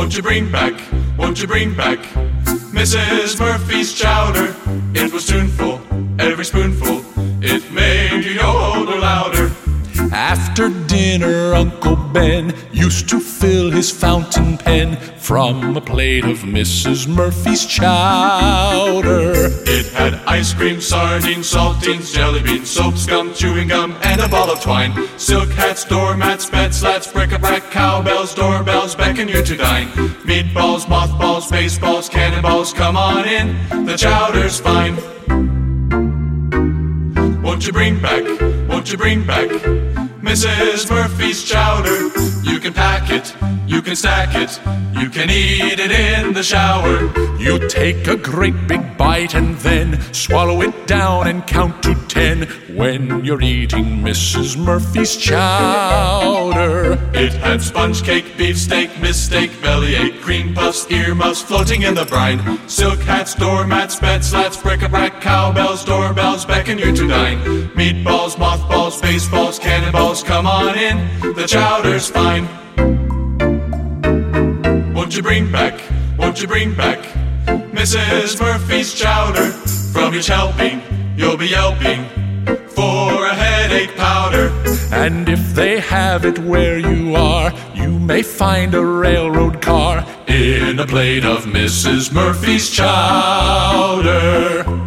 Won't you bring back, won't you bring back Mrs. Murphy's chowder? It was tuneful, every spoonful, it made you yodel louder. After dinner, Uncle Ben used to fill his fountain pen from a plate of Mrs. Murphy's chowder. It had ice cream, sardines, saltines, jelly beans, soap, scum, chewing gum, and a ball of twine. Silk hats, doormats, bed slats, bric-a-brac, cowbells, doorbells beckon you to dine. Meatballs, mothballs, baseballs, cannonballs, come on in, the chowder's fine. Won't you bring back, won't you bring back Mrs. Murphy's chowder? You can pack it, you can stack it, you can eat it in the shower. You take a great big bite and then swallow it down and count to 10 when you're eating Mrs. Murphy's chowder. It had sponge cake, beefsteak, mistake, bellyache, cream puffs, earmuffs floating in the brine. Silk hats, doormats, bed slats, bric-a-brac, cowbells, doorbells beckon you to dine. Meatballs, mothballs, baseballs, cannonballs, come on in, the chowder's fine. Won't you bring back, won't you bring back Mrs. Murphy's chowder? From each helping, you'll be yelping for a headache powder. And if they have it where you are, you may find a railroad car in a plate of Mrs. Murphy's chowder.